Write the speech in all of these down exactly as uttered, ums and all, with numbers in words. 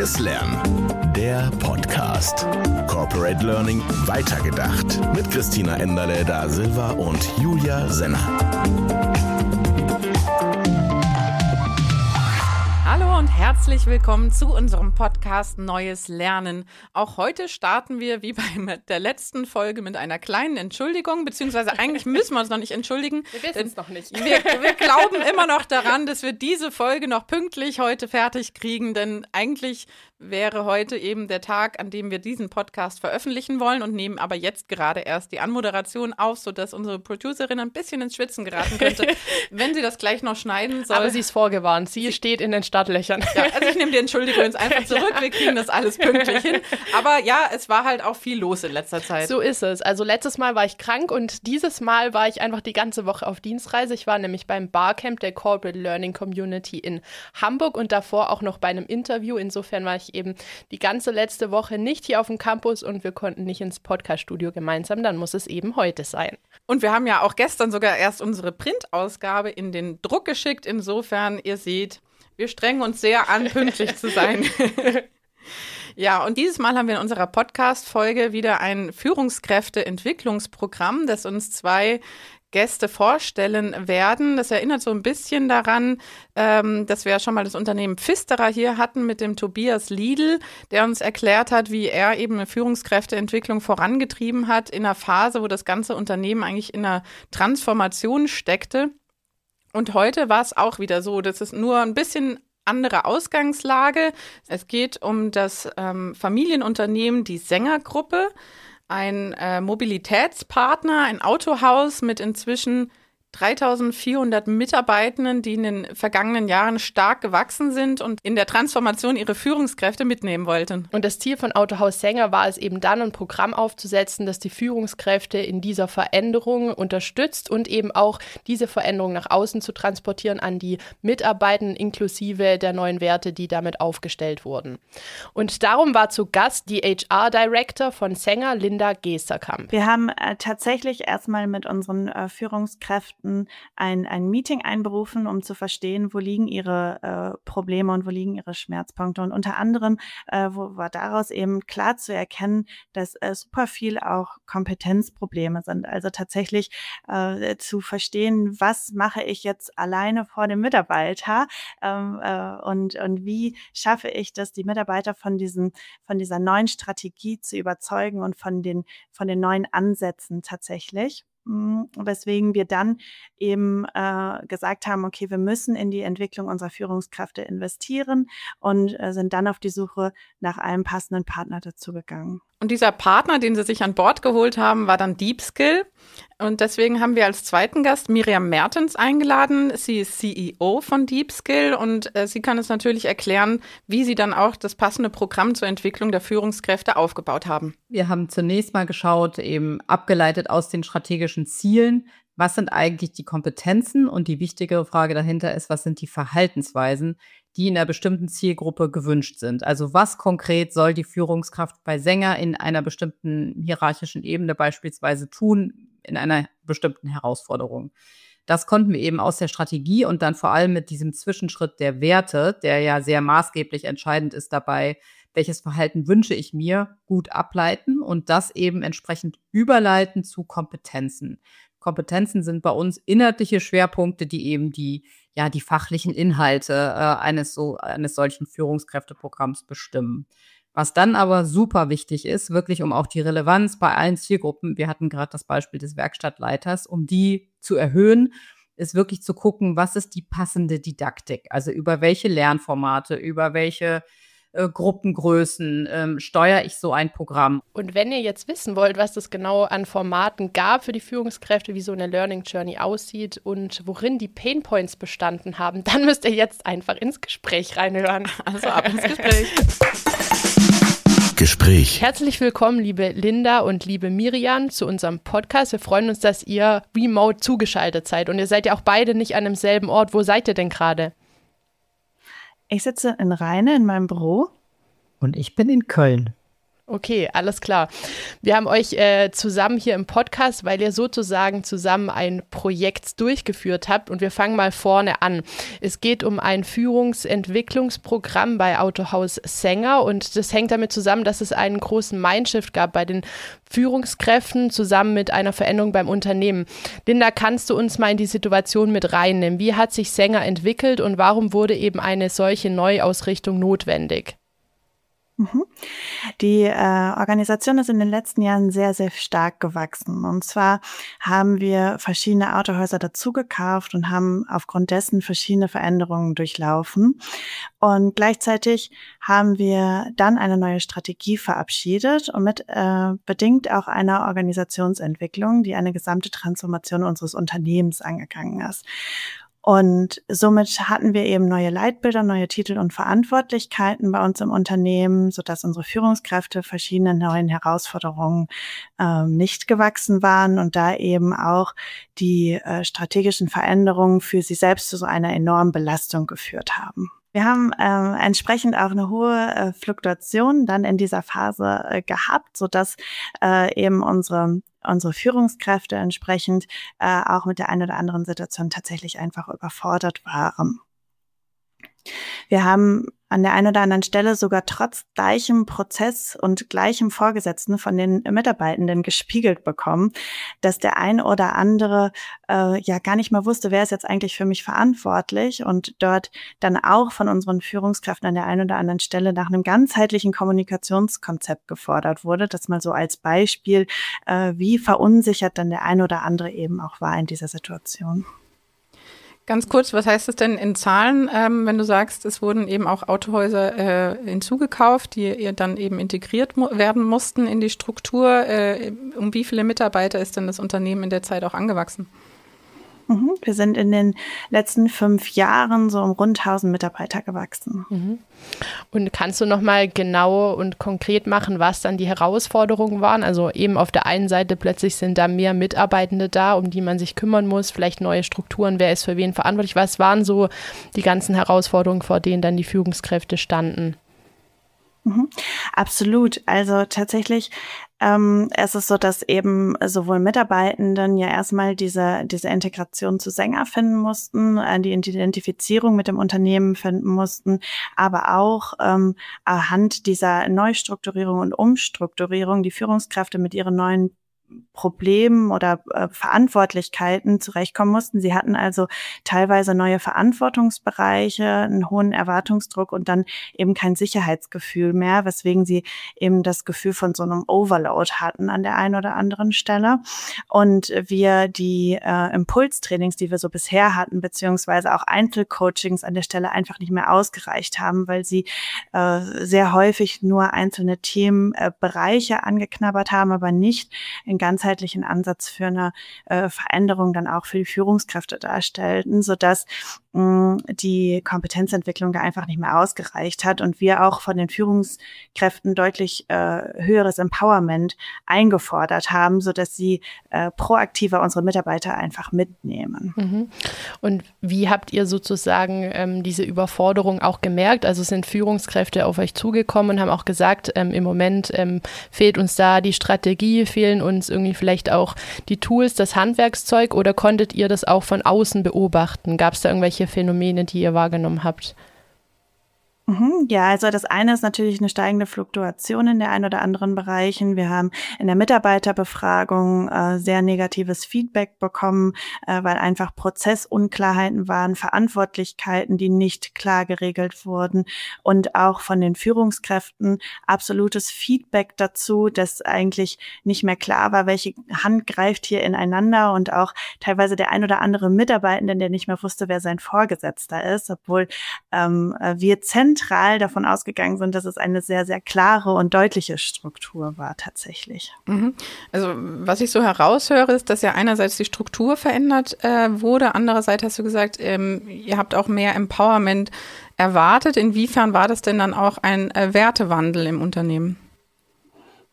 Neues Lernen. Der Podcast. Corporate Learning weitergedacht. Mit Christina Enderle da Silva und Julia Senner. Hallo und herzlich willkommen zu unserem Podcast Neues Lernen. Auch heute starten wir wie bei der letzten Folge mit einer kleinen Entschuldigung, beziehungsweise eigentlich müssen wir uns noch nicht entschuldigen. Wir wissen es noch nicht. Wir, wir glauben immer noch daran, dass wir diese Folge noch pünktlich heute fertig kriegen, denn eigentlich wäre heute eben der Tag, an dem wir diesen Podcast veröffentlichen wollen und nehmen aber jetzt gerade erst die Anmoderation auf, sodass unsere Producerin ein bisschen ins Schwitzen geraten könnte, wenn sie das gleich noch schneiden soll. Aber sie ist vorgewarnt, sie, sie steht in den Startlöchern. Ja, also ich nehme die Entschuldigung jetzt einfach zurück, wir kriegen das alles pünktlich hin. Aber ja, es war halt auch viel los in letzter Zeit. So ist es. Also letztes Mal war ich krank und dieses Mal war ich einfach die ganze Woche auf Dienstreise. Ich war nämlich beim Barcamp der Corporate Learning Community in Hamburg und davor auch noch bei einem Interview. Insofern war ich eben die ganze letzte Woche nicht hier auf dem Campus und wir konnten nicht ins Podcast-Studio gemeinsam. Dann muss es eben heute sein. Und wir haben ja auch gestern sogar erst unsere Printausgabe in den Druck geschickt. Insofern, ihr seht, wir strengen uns sehr an, pünktlich zu sein. Ja, und dieses Mal haben wir in unserer Podcast-Folge wieder ein Führungskräfteentwicklungsprogramm, das uns zwei Gäste vorstellen werden. Das erinnert so ein bisschen daran, ähm, dass wir ja schon mal das Unternehmen Pfisterer hier hatten mit dem Tobias Liedl, der uns erklärt hat, wie er eben eine Führungskräfteentwicklung vorangetrieben hat in einer Phase, wo das ganze Unternehmen eigentlich in einer Transformation steckte. Und heute war es auch wieder so, das ist nur ein bisschen andere Ausgangslage. Es geht um das ähm, Familienunternehmen, die Sänger-Gruppe, ein äh, Mobilitätspartner, ein Autohaus mit inzwischen dreitausendvierhundert Mitarbeitenden, die in den vergangenen Jahren stark gewachsen sind und in der Transformation ihre Führungskräfte mitnehmen wollten. Und das Ziel von Autohaus Sänger war es eben dann, ein Programm aufzusetzen, das die Führungskräfte in dieser Veränderung unterstützt und eben auch diese Veränderung nach außen zu transportieren an die Mitarbeitenden inklusive der neuen Werte, die damit aufgestellt wurden. Und darum war zu Gast die H R-Director von Sänger, Linda Gesterkamp. Wir haben äh, tatsächlich erstmal mit unseren äh, Führungskräften ein, ein Meeting einberufen, um zu verstehen, wo liegen ihre äh, Probleme und wo liegen ihre Schmerzpunkte. Und unter anderem äh, wo, war daraus eben klar zu erkennen, dass äh, super viel auch Kompetenzprobleme sind. Also tatsächlich äh, zu verstehen, was mache ich jetzt alleine vor dem Mitarbeiter ähm, äh, und, und wie schaffe ich das, die Mitarbeiter von diesem, von dieser neuen Strategie zu überzeugen und von den, von den neuen Ansätzen tatsächlich. Weswegen wir dann eben äh, gesagt haben, okay, wir müssen in die Entwicklung unserer Führungskräfte investieren und äh, sind dann auf die Suche nach einem passenden Partner dazu gegangen. Und dieser Partner, den sie sich an Bord geholt haben, war dann Deepskill. Und deswegen haben wir als zweiten Gast Miriam Mertens eingeladen. Sie ist C E O von Deepskill und äh, sie kann uns natürlich erklären, wie sie dann auch das passende Programm zur Entwicklung der Führungskräfte aufgebaut haben. Wir haben zunächst mal geschaut, eben abgeleitet aus den strategischen Zielen, was sind eigentlich die Kompetenzen und die wichtigere Frage dahinter ist, was sind die Verhaltensweisen, die in einer bestimmten Zielgruppe gewünscht sind. Also was konkret soll die Führungskraft bei Sänger in einer bestimmten hierarchischen Ebene beispielsweise tun, in einer bestimmten Herausforderung. Das konnten wir eben aus der Strategie und dann vor allem mit diesem Zwischenschritt der Werte, der ja sehr maßgeblich entscheidend ist dabei, welches Verhalten wünsche ich mir, gut ableiten und das eben entsprechend überleiten zu Kompetenzen. Kompetenzen sind bei uns inhaltliche Schwerpunkte, die eben die, ja, die fachlichen Inhalte äh, eines, so, eines solchen Führungskräfteprogramms bestimmen. Was dann aber super wichtig ist, wirklich um auch die Relevanz bei allen Zielgruppen, wir hatten gerade das Beispiel des Werkstattleiters, um die zu erhöhen, ist wirklich zu gucken, was ist die passende Didaktik, also über welche Lernformate, über welche Äh, Gruppengrößen, ähm, steuere ich so ein Programm. Und wenn ihr jetzt wissen wollt, was es genau an Formaten gab für die Führungskräfte, wie so eine Learning Journey aussieht und worin die Painpoints bestanden haben, dann müsst ihr jetzt einfach ins Gespräch reinhören. Also ab ins Gespräch. Gespräch. Herzlich willkommen, liebe Linda und liebe Miriam, zu unserem Podcast. Wir freuen uns, dass ihr remote zugeschaltet seid. Und ihr seid ja auch beide nicht an demselben Ort. Wo seid ihr denn gerade? Ich sitze in Rheine in meinem Büro. Und ich bin in Köln. Okay, alles klar. Wir haben euch äh, zusammen hier im Podcast, weil ihr sozusagen zusammen ein Projekt durchgeführt habt und wir fangen mal vorne an. Es geht um ein Führungsentwicklungsprogramm bei Autohaus Sänger und das hängt damit zusammen, dass es einen großen Mindshift gab bei den Führungskräften zusammen mit einer Veränderung beim Unternehmen. Linda, kannst du uns mal in die Situation mit reinnehmen? Wie hat sich Sänger entwickelt und warum wurde eben eine solche Neuausrichtung notwendig? Die äh, Organisation ist in den letzten Jahren sehr, sehr stark gewachsen. Und zwar haben wir verschiedene Autohäuser dazugekauft und haben aufgrund dessen verschiedene Veränderungen durchlaufen. Und gleichzeitig haben wir dann eine neue Strategie verabschiedet und mit äh, bedingt auch einer Organisationsentwicklung, die eine gesamte Transformation unseres Unternehmens angegangen ist. Und somit hatten wir eben neue Leitbilder, neue Titel und Verantwortlichkeiten bei uns im Unternehmen, sodass unsere Führungskräfte verschiedenen neuen Herausforderungen ähm, nicht gewachsen waren und da eben auch die äh, strategischen Veränderungen für sie selbst zu so einer enormen Belastung geführt haben. Wir haben äh, entsprechend auch eine hohe äh, Fluktuation dann in dieser Phase äh, gehabt, sodass äh, eben unsere unsere Führungskräfte entsprechend äh, auch mit der einen oder anderen Situation tatsächlich einfach überfordert waren. Wir haben an der einen oder anderen Stelle sogar trotz gleichem Prozess und gleichem Vorgesetzten von den Mitarbeitenden gespiegelt bekommen, dass der ein oder andere äh, ja gar nicht mehr wusste, wer ist jetzt eigentlich für mich verantwortlich und dort dann auch von unseren Führungskräften an der einen oder anderen Stelle nach einem ganzheitlichen Kommunikationskonzept gefordert wurde. Das mal so als Beispiel, äh, wie verunsichert dann der ein oder andere eben auch war in dieser Situation. Ganz kurz, was heißt das denn in Zahlen, ähm, wenn du sagst, es wurden eben auch Autohäuser äh, hinzugekauft, die dann eben integriert mu- werden mussten in die Struktur? Äh, um wie viele Mitarbeiter ist denn das Unternehmen in der Zeit auch angewachsen? Mhm. Wir sind in den letzten fünf Jahren so um rund tausend Mitarbeiter gewachsen. Mhm. Und kannst du nochmal genau und konkret machen, was dann die Herausforderungen waren? Also eben auf der einen Seite plötzlich sind da mehr Mitarbeitende da, um die man sich kümmern muss, vielleicht neue Strukturen, wer ist für wen verantwortlich? Was waren so die ganzen Herausforderungen, vor denen dann die Führungskräfte standen? Mhm. Absolut. Also tatsächlich ähm, es ist so, dass eben sowohl Mitarbeitenden ja erstmal diese diese Integration zu Sänger finden mussten, äh, die Identifizierung mit dem Unternehmen finden mussten, aber auch ähm, anhand dieser Neustrukturierung und Umstrukturierung die Führungskräfte mit ihren neuen Problemen oder äh, Verantwortlichkeiten zurechtkommen mussten. Sie hatten also teilweise neue Verantwortungsbereiche, einen hohen Erwartungsdruck und dann eben kein Sicherheitsgefühl mehr, weswegen sie eben das Gefühl von so einem Overload hatten an der einen oder anderen Stelle. Und wir die äh, Impulstrainings, die wir so bisher hatten, beziehungsweise auch Einzelcoachings an der Stelle einfach nicht mehr ausgereicht haben, weil sie äh, sehr häufig nur einzelne Themenbereiche äh, angeknabbert haben, aber nicht in ganzheitlichen Ansatz für eine äh, Veränderung dann auch für die Führungskräfte darstellten, sodass mh, die Kompetenzentwicklung da einfach nicht mehr ausgereicht hat und wir auch von den Führungskräften deutlich äh, höheres Empowerment eingefordert haben, sodass sie äh, proaktiver unsere Mitarbeiter einfach mitnehmen. Mhm. Und wie habt ihr sozusagen ähm, diese Überforderung auch gemerkt? Also sind Führungskräfte auf euch zugekommen und haben auch gesagt, ähm, im Moment ähm, fehlt uns da die Strategie, fehlen uns irgendwie vielleicht auch die Tools, das Handwerkszeug, oder konntet ihr das auch von außen beobachten? Gab es da irgendwelche Phänomene, die ihr wahrgenommen habt? Ja, also das eine ist natürlich eine steigende Fluktuation in der ein oder anderen Bereichen. Wir haben in der Mitarbeiterbefragung äh, sehr negatives Feedback bekommen, äh, weil einfach Prozessunklarheiten waren, Verantwortlichkeiten, die nicht klar geregelt wurden und auch von den Führungskräften absolutes Feedback dazu, dass eigentlich nicht mehr klar war, welche Hand greift hier ineinander und auch teilweise der ein oder andere Mitarbeitende, der nicht mehr wusste, wer sein Vorgesetzter ist, obwohl ähm, wir zentral davon ausgegangen sind, dass es eine sehr, sehr klare und deutliche Struktur war tatsächlich. Mhm. Also was ich so heraushöre, ist, dass ja einerseits die Struktur verändert äh, wurde, andererseits hast du gesagt, ähm, ihr habt auch mehr Empowerment erwartet. Inwiefern war das denn dann auch ein äh, Wertewandel im Unternehmen?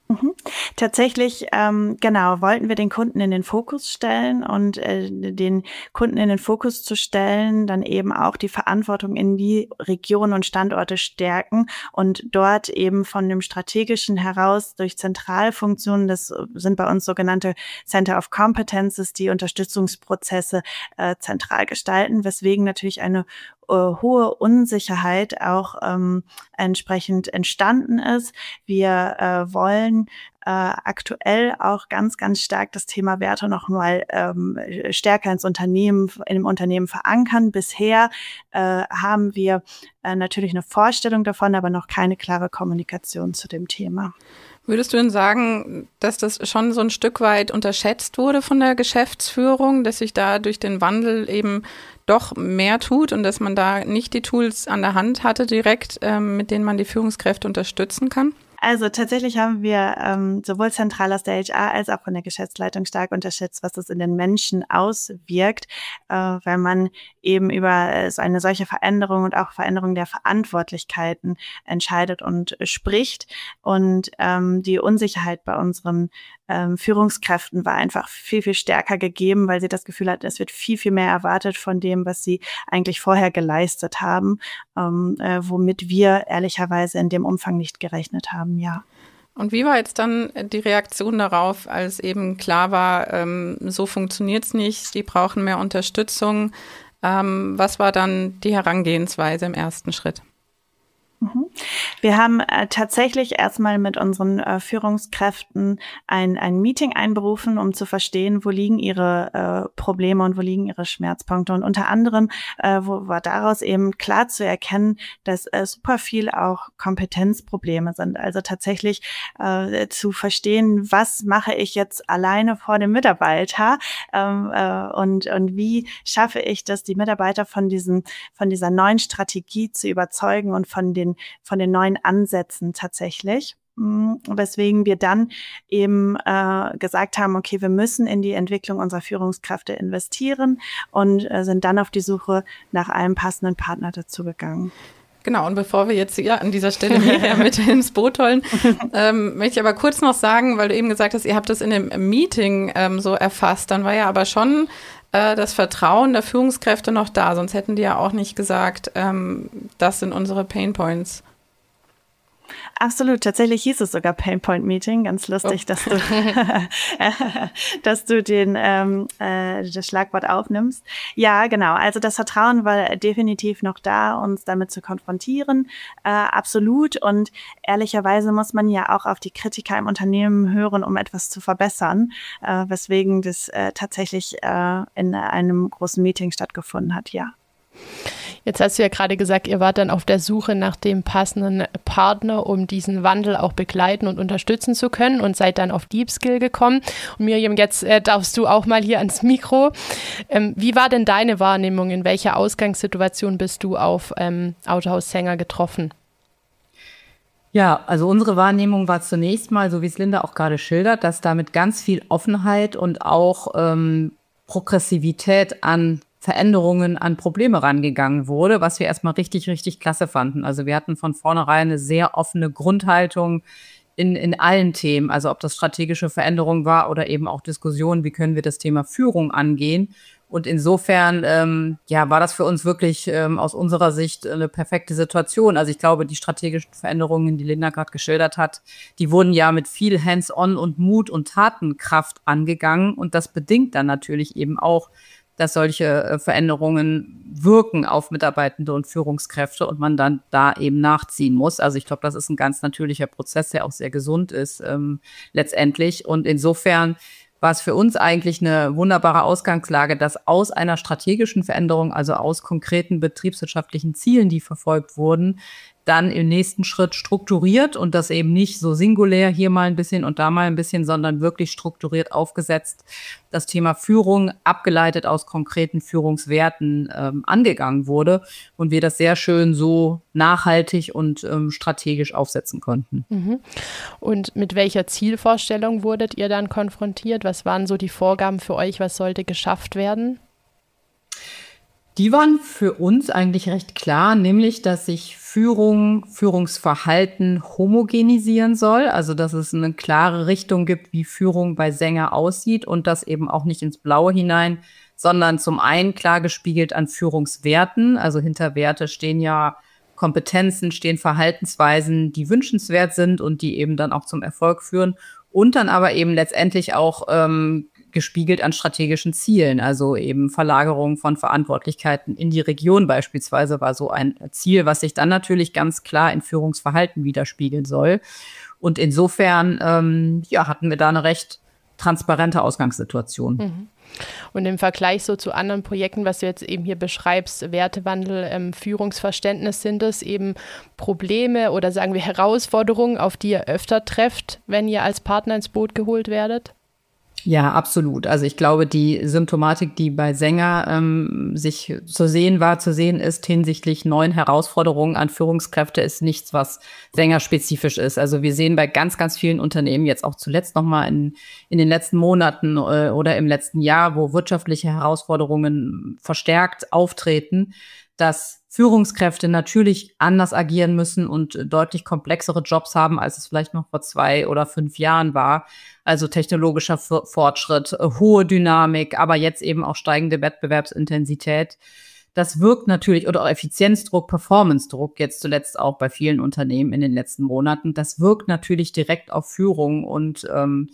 Mhm. Tatsächlich, ähm, genau, wollten wir den Kunden in den Fokus stellen und äh, den Kunden in den Fokus zu stellen, dann eben auch die Verantwortung in die Regionen und Standorte stärken und dort eben von dem Strategischen heraus durch Zentralfunktionen, das sind bei uns sogenannte Center of Competences, die Unterstützungsprozesse äh, zentral gestalten, weswegen natürlich eine äh, hohe Unsicherheit auch ähm, entsprechend entstanden ist. Wir äh, wollen äh, aktuell auch ganz, ganz stark das Thema Werte noch mal ähm, stärker ins Unternehmen, in dem Unternehmen verankern. Bisher äh, haben wir äh, natürlich eine Vorstellung davon, aber noch keine klare Kommunikation zu dem Thema. Würdest du denn sagen, dass das schon so ein Stück weit unterschätzt wurde von der Geschäftsführung, dass sich da durch den Wandel eben doch mehr tut und dass man da nicht die Tools an der Hand hatte direkt, ähm, mit denen man die Führungskräfte unterstützen kann? Also tatsächlich haben wir ähm, sowohl zentral aus der H R als auch von der Geschäftsleitung stark unterschätzt, was das in den Menschen auswirkt, äh, weil man eben über äh, so eine solche Veränderung und auch Veränderung der Verantwortlichkeiten entscheidet und spricht. Und ähm, die Unsicherheit bei unseren ähm, Führungskräften war einfach viel, viel stärker gegeben, weil sie das Gefühl hatten, es wird viel, viel mehr erwartet von dem, was sie eigentlich vorher geleistet haben, ähm, äh, womit wir ehrlicherweise in dem Umfang nicht gerechnet haben. Ja. Und wie war jetzt dann die Reaktion darauf, als eben klar war, ähm, so funktioniert's nicht, die brauchen mehr Unterstützung? Ähm, was war dann die Herangehensweise im ersten Schritt? Wir haben äh, tatsächlich erstmal mit unseren äh, Führungskräften ein, ein Meeting einberufen, um zu verstehen, wo liegen ihre äh, Probleme und wo liegen ihre Schmerzpunkte. Und unter anderem äh, wo, war daraus eben klar zu erkennen, dass äh, super viel auch Kompetenzprobleme sind. Also tatsächlich äh, zu verstehen, was mache ich jetzt alleine vor dem Mitarbeiter ähm, äh, und, und wie schaffe ich das, die Mitarbeiter von diesem, von dieser neuen Strategie zu überzeugen und von den von den neuen Ansätzen tatsächlich, weswegen wir dann eben äh, gesagt haben, okay, wir müssen in die Entwicklung unserer Führungskräfte investieren und äh, sind dann auf die Suche nach einem passenden Partner dazu gegangen. Genau, und bevor wir jetzt hier an dieser Stelle Miriam mit ins Boot holen, ähm, möchte ich aber kurz noch sagen, weil du eben gesagt hast, ihr habt das in dem Meeting ähm, so erfasst, dann war ja aber schon äh, das Vertrauen der Führungskräfte noch da, sonst hätten die ja auch nicht gesagt, ähm, das sind unsere Painpoints. Absolut, tatsächlich hieß es sogar Painpoint Meeting. Ganz lustig, oh. dass du, dass du den ähm, äh, das Schlagwort aufnimmst. Ja, genau. Also das Vertrauen war definitiv noch da, uns damit zu konfrontieren. Äh, absolut. Und ehrlicherweise muss man ja auch auf die Kritiker im Unternehmen hören, um etwas zu verbessern, äh, weswegen das äh, tatsächlich äh, in einem großen Meeting stattgefunden hat. Ja. Jetzt hast du ja gerade gesagt, ihr wart dann auf der Suche nach dem passenden Partner, um diesen Wandel auch begleiten und unterstützen zu können und seid dann auf DeepSkill gekommen. Und Miriam, jetzt äh, darfst du auch mal hier ans Mikro. Ähm, wie war denn deine Wahrnehmung? In welcher Ausgangssituation bist du auf ähm, Autohaus Sanger getroffen? Ja, also unsere Wahrnehmung war zunächst mal, so wie es Linda auch gerade schildert, dass damit ganz viel Offenheit und auch ähm, Progressivität an Veränderungen an Probleme rangegangen wurde, was wir erstmal richtig, richtig klasse fanden. Also wir hatten von vornherein eine sehr offene Grundhaltung in, in allen Themen, also ob das strategische Veränderung war oder eben auch Diskussionen, wie können wir das Thema Führung angehen. Und insofern ähm, ja, war das für uns wirklich ähm, aus unserer Sicht eine perfekte Situation. Also ich glaube, die strategischen Veränderungen, die Linda gerade geschildert hat, die wurden ja mit viel Hands-on und Mut und Tatenkraft angegangen. Und das bedingt dann natürlich eben auch, dass solche Veränderungen wirken auf Mitarbeitende und Führungskräfte und man dann da eben nachziehen muss. Also ich glaube, das ist ein ganz natürlicher Prozess, der auch sehr gesund ist ähm, letztendlich. Und insofern war es für uns eigentlich eine wunderbare Ausgangslage, dass aus einer strategischen Veränderung, also aus konkreten betriebswirtschaftlichen Zielen, die verfolgt wurden, dann im nächsten Schritt strukturiert und das eben nicht so singulär hier mal ein bisschen und da mal ein bisschen, sondern wirklich strukturiert aufgesetzt, das Thema Führung abgeleitet aus konkreten Führungswerten ähm, angegangen wurde und wir das sehr schön so nachhaltig und ähm, strategisch aufsetzen konnten. Mhm. Und mit welcher Zielvorstellung wurdet ihr dann konfrontiert? Was waren so die Vorgaben für euch? Was sollte geschafft werden? Die waren für uns eigentlich recht klar, nämlich, dass sich Führung, Führungsverhalten homogenisieren soll, also dass es eine klare Richtung gibt, wie Führung bei Sänger aussieht und das eben auch nicht ins Blaue hinein, sondern zum einen klar gespiegelt an Führungswerten, also hinter Werte stehen ja Kompetenzen, stehen Verhaltensweisen, die wünschenswert sind und die eben dann auch zum Erfolg führen und dann aber eben letztendlich auch ähm, gespiegelt an strategischen Zielen, also eben Verlagerung von Verantwortlichkeiten in die Region beispielsweise war so ein Ziel, was sich dann natürlich ganz klar in Führungsverhalten widerspiegeln soll. Und insofern ähm, ja, hatten wir da eine recht transparente Ausgangssituation. Mhm. Und im Vergleich so zu anderen Projekten, was du jetzt eben hier beschreibst, Wertewandel, ähm, Führungsverständnis, sind es eben Probleme oder sagen wir Herausforderungen, auf die ihr öfter trefft, wenn ihr als Partner ins Boot geholt werdet? Ja, absolut. Also ich glaube, die Symptomatik, die bei Sänger ähm, sich zu sehen war, zu sehen ist hinsichtlich neuen Herausforderungen an Führungskräfte, ist nichts, was Sänger-spezifisch ist. Also wir sehen bei ganz, ganz vielen Unternehmen jetzt auch zuletzt nochmal in, in den letzten Monaten äh, oder im letzten Jahr, wo wirtschaftliche Herausforderungen verstärkt auftreten, dass Führungskräfte natürlich anders agieren müssen und deutlich komplexere Jobs haben, als es vielleicht noch vor zwei oder fünf Jahren war. Also technologischer Fortschritt, hohe Dynamik, aber jetzt eben auch steigende Wettbewerbsintensität. Das wirkt natürlich, oder auch Effizienzdruck, Performance-Druck, jetzt zuletzt auch bei vielen Unternehmen in den letzten Monaten. Das wirkt natürlich direkt auf Führung und ähm,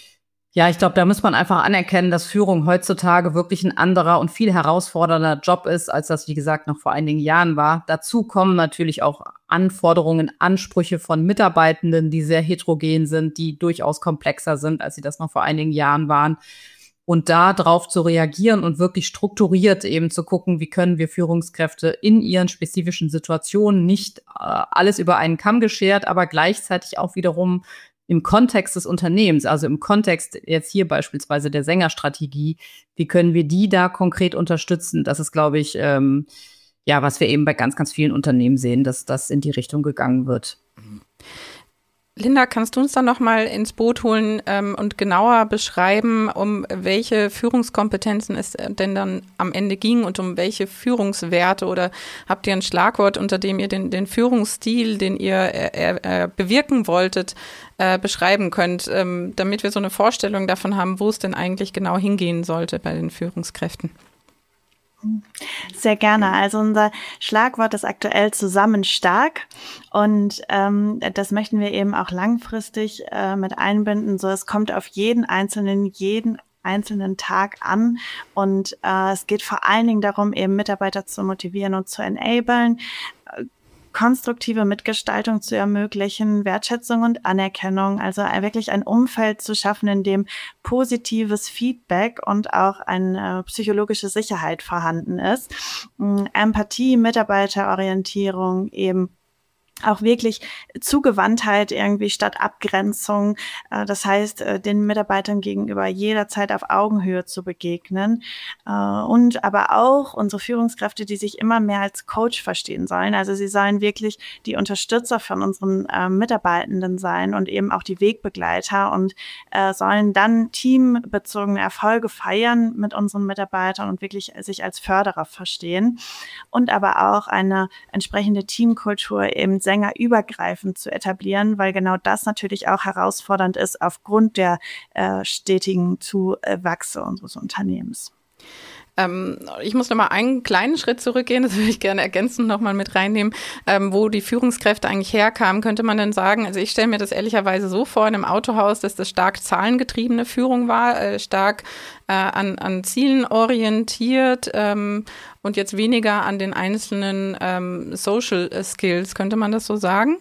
ja, ich glaube, da muss man einfach anerkennen, dass Führung heutzutage wirklich ein anderer und viel herausfordernder Job ist, als das, wie gesagt, noch vor einigen Jahren war. Dazu kommen natürlich auch Anforderungen, Ansprüche von Mitarbeitenden, die sehr heterogen sind, die durchaus komplexer sind, als sie das noch vor einigen Jahren waren. Und da drauf zu reagieren und wirklich strukturiert eben zu gucken, wie können wir Führungskräfte in ihren spezifischen Situationen nicht äh, alles über einen Kamm geschert, aber gleichzeitig auch wiederum im Kontext des Unternehmens, also im Kontext jetzt hier beispielsweise der Sängerstrategie, wie können wir die da konkret unterstützen? Das ist, glaube ich, ähm, ja, was wir eben bei ganz, ganz vielen Unternehmen sehen, dass das in die Richtung gegangen wird. Linda, kannst du uns dann noch mal ins Boot holen ähm, und genauer beschreiben, um welche Führungskompetenzen es denn dann am Ende ging und um welche Führungswerte, oder habt ihr ein Schlagwort, unter dem ihr den, den Führungsstil, den ihr äh, äh, bewirken wolltet, äh, beschreiben könnt, ähm, damit wir so eine Vorstellung davon haben, wo es denn eigentlich genau hingehen sollte bei den Führungskräften? Sehr gerne. Also unser Schlagwort ist aktuell zusammen stark und ähm, das möchten wir eben auch langfristig äh, mit einbinden. So, es kommt auf jeden Einzelnen, jeden einzelnen Tag an und äh, es geht vor allen Dingen darum, eben Mitarbeiter zu motivieren und zu enablen, konstruktive Mitgestaltung zu ermöglichen, Wertschätzung und Anerkennung, also wirklich ein Umfeld zu schaffen, in dem positives Feedback und auch eine psychologische Sicherheit vorhanden ist. Empathie, Mitarbeiterorientierung, eben auch wirklich Zugewandtheit irgendwie statt Abgrenzung. Das heißt, den Mitarbeitern gegenüber jederzeit auf Augenhöhe zu begegnen. Und aber auch unsere Führungskräfte, die sich immer mehr als Coach verstehen sollen. Also sie sollen wirklich die Unterstützer von unseren Mitarbeitenden sein und eben auch die Wegbegleiter und sollen dann teambezogene Erfolge feiern mit unseren Mitarbeitern und wirklich sich als Förderer verstehen. Und aber auch eine entsprechende Teamkultur eben sängerübergreifend zu etablieren, weil genau das natürlich auch herausfordernd ist aufgrund der äh, stetigen Zuwachse unseres Unternehmens. Ähm, ich muss noch mal einen kleinen Schritt zurückgehen, das würde ich gerne ergänzend noch mal mit reinnehmen, ähm, wo die Führungskräfte eigentlich herkamen. Könnte man denn sagen, also ich stelle mir das ehrlicherweise so vor in einem Autohaus, dass das stark zahlengetriebene Führung war, äh, stark äh, an, an Zielen orientiert ähm, und jetzt weniger an den einzelnen ähm, Social Skills. Könnte man das so sagen?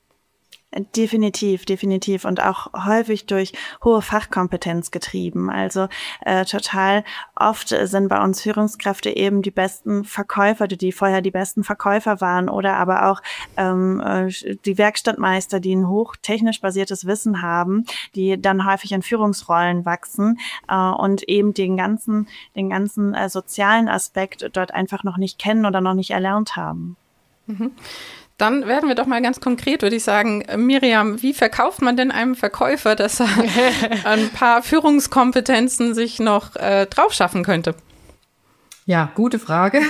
Definitiv, definitiv und auch häufig durch hohe Fachkompetenz getrieben. Also äh, total oft sind bei uns Führungskräfte eben die besten Verkäufer, die vorher die besten Verkäufer waren oder aber auch ähm, die Werkstattmeister, die ein hochtechnisch basiertes Wissen haben, die dann häufig in Führungsrollen wachsen äh, und eben den ganzen, den ganzen äh, sozialen Aspekt dort einfach noch nicht kennen oder noch nicht erlernt haben. Mhm. Dann werden wir doch mal ganz konkret, würde ich sagen, Miriam, wie verkauft man denn einem Verkäufer, dass er ein paar Führungskompetenzen sich noch äh, drauf schaffen könnte? Ja, gute Frage.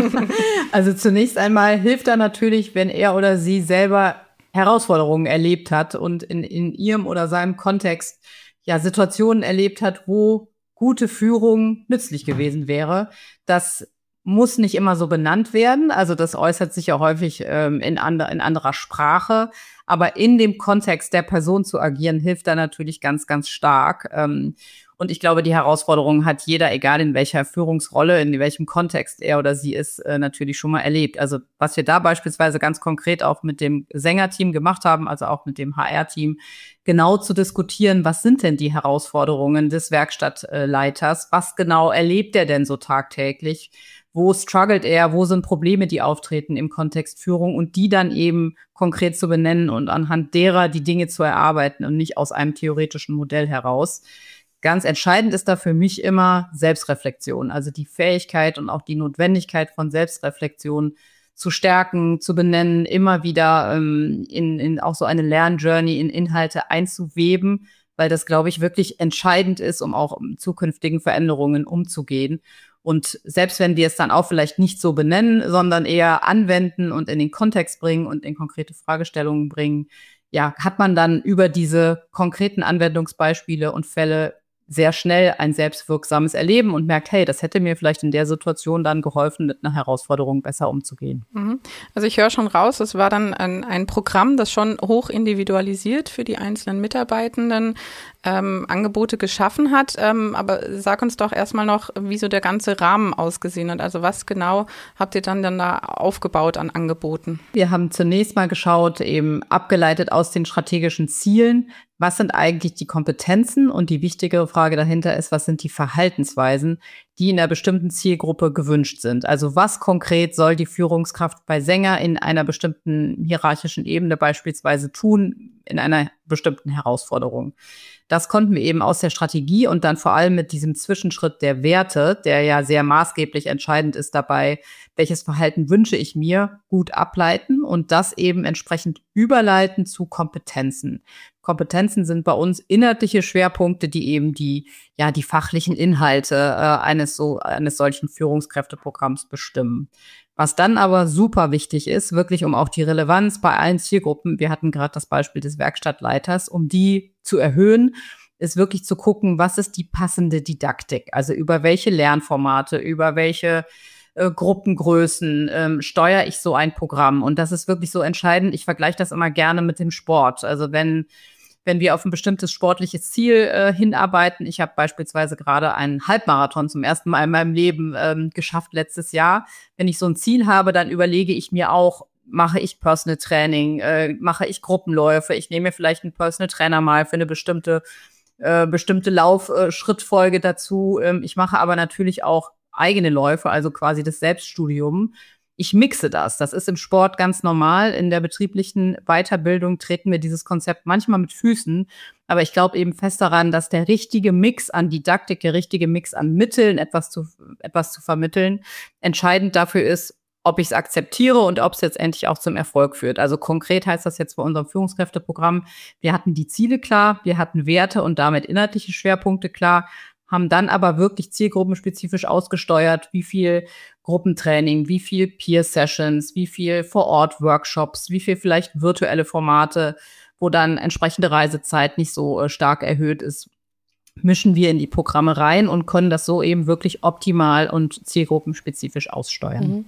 Also zunächst einmal hilft da natürlich, wenn er oder sie selber Herausforderungen erlebt hat und in, in ihrem oder seinem Kontext ja Situationen erlebt hat, wo gute Führung nützlich gewesen wäre. Das muss nicht immer so benannt werden. Also das äußert sich ja häufig ähm, in, andre, in anderer Sprache. Aber in dem Kontext der Person zu agieren, hilft da natürlich ganz, ganz stark. Ähm, Und ich glaube, die Herausforderung hat jeder, egal in welcher Führungsrolle, in welchem Kontext er oder sie ist, äh, natürlich schon mal erlebt. Also was wir da beispielsweise ganz konkret auch mit dem Sängerteam gemacht haben, also auch mit dem H R-Team, genau zu diskutieren, was sind denn die Herausforderungen des Werkstattleiters? Was genau erlebt er denn so tagtäglich? Wo struggelt er? Wo sind Probleme, die auftreten im Kontext Führung? Und die dann eben konkret zu benennen und anhand derer die Dinge zu erarbeiten und nicht aus einem theoretischen Modell heraus. Ganz entscheidend ist da für mich immer Selbstreflexion, also die Fähigkeit und auch die Notwendigkeit von Selbstreflexion zu stärken, zu benennen, immer wieder ähm, in, in auch so eine Lernjourney in Inhalte einzuweben, weil das, glaube ich, wirklich entscheidend ist, um auch um zukünftigen Veränderungen umzugehen. Und selbst wenn wir es dann auch vielleicht nicht so benennen, sondern eher anwenden und in den Kontext bringen und in konkrete Fragestellungen bringen, ja, hat man dann über diese konkreten Anwendungsbeispiele und Fälle sehr schnell ein selbstwirksames Erleben und merkt, hey, das hätte mir vielleicht in der Situation dann geholfen, mit einer Herausforderung besser umzugehen. Also ich höre schon raus, es war dann ein, ein Programm, das schon hoch individualisiert für die einzelnen Mitarbeitenden ähm, Angebote geschaffen hat. Ähm, aber sag uns doch erstmal noch, wie so der ganze Rahmen ausgesehen hat. Also was genau habt ihr dann, dann da aufgebaut an Angeboten? Wir haben zunächst mal geschaut, eben abgeleitet aus den strategischen Zielen, was sind eigentlich die Kompetenzen? Und die wichtigere Frage dahinter ist, was sind die Verhaltensweisen, die in einer bestimmten Zielgruppe gewünscht sind? Also was konkret soll die Führungskraft bei Sänger in einer bestimmten hierarchischen Ebene beispielsweise tun, in einer bestimmten Herausforderung? Das konnten wir eben aus der Strategie und dann vor allem mit diesem Zwischenschritt der Werte, der ja sehr maßgeblich entscheidend ist dabei, welches Verhalten wünsche ich mir, gut ableiten und das eben entsprechend überleiten zu Kompetenzen. Kompetenzen sind bei uns inhaltliche Schwerpunkte, die eben die, ja, die fachlichen Inhalte äh, eines so, eines solchen Führungskräfteprogramms bestimmen. Was dann aber super wichtig ist, wirklich um auch die Relevanz bei allen Zielgruppen, wir hatten gerade das Beispiel des Werkstattleiters, um die zu erhöhen, ist wirklich zu gucken, was ist die passende Didaktik? Also über welche Lernformate, über welche äh, Gruppengrößen ähm, steuere ich so ein Programm? Und das ist wirklich so entscheidend. Ich vergleiche das immer gerne mit dem Sport. Also wenn Wenn wir auf ein bestimmtes sportliches Ziel äh, hinarbeiten. Ich habe beispielsweise gerade einen Halbmarathon zum ersten Mal in meinem Leben ähm, geschafft letztes Jahr. Wenn ich so ein Ziel habe, dann überlege ich mir auch, mache ich Personal Training, äh, mache ich Gruppenläufe, ich nehme mir vielleicht einen Personal Trainer mal für eine bestimmte äh, bestimmte Laufschrittfolge dazu. Ähm, ich mache aber natürlich auch eigene Läufe, also quasi das Selbststudium. Ich mixe das. Das ist im Sport ganz normal. In der betrieblichen Weiterbildung treten wir dieses Konzept manchmal mit Füßen. Aber ich glaube eben fest daran, dass der richtige Mix an Didaktik, der richtige Mix an Mitteln, etwas zu, etwas zu vermitteln, entscheidend dafür ist, ob ich es akzeptiere und ob es jetzt endlich auch zum Erfolg führt. Also konkret heißt das jetzt bei unserem Führungskräfteprogramm, wir hatten die Ziele klar, wir hatten Werte und damit inhaltliche Schwerpunkte klar, haben dann aber wirklich zielgruppenspezifisch ausgesteuert, wie viel Gruppentraining, wie viel Peer-Sessions, wie viel Vor-Ort-Workshops, wie viel vielleicht virtuelle Formate, wo dann entsprechende Reisezeit nicht so äh, stark erhöht ist, mischen wir in die Programme rein und können das so eben wirklich optimal und zielgruppenspezifisch aussteuern. Mhm.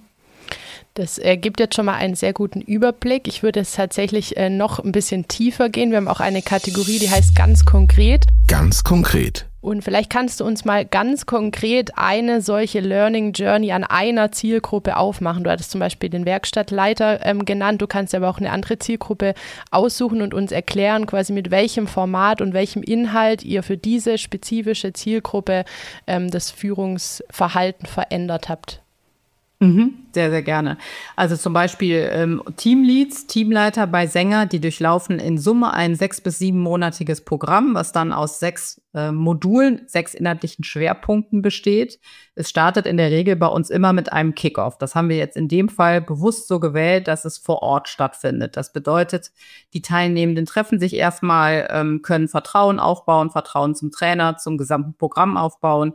Das äh, gibt jetzt schon mal einen sehr guten Überblick. Ich würde jetzt tatsächlich äh, noch ein bisschen tiefer gehen. Wir haben auch eine Kategorie, die heißt ganz konkret. Ganz konkret. Und vielleicht kannst du uns mal ganz konkret eine solche Learning Journey an einer Zielgruppe aufmachen. Du hattest zum Beispiel den Werkstattleiter ähm, genannt. Du kannst aber auch eine andere Zielgruppe aussuchen und uns erklären, quasi mit welchem Format und welchem Inhalt ihr für diese spezifische Zielgruppe ähm, das Führungsverhalten verändert habt. Mhm, sehr, sehr gerne. Also zum Beispiel ähm, Teamleads, Teamleiter bei Sänger, die durchlaufen in Summe ein sechs- bis siebenmonatiges Programm, was dann aus sechs äh, Modulen, sechs inhaltlichen Schwerpunkten besteht. Es startet in der Regel bei uns immer mit einem Kickoff. Das haben wir jetzt in dem Fall bewusst so gewählt, dass es vor Ort stattfindet. Das bedeutet, die Teilnehmenden treffen sich erstmal, ähm, können Vertrauen aufbauen, Vertrauen zum Trainer, zum gesamten Programm aufbauen,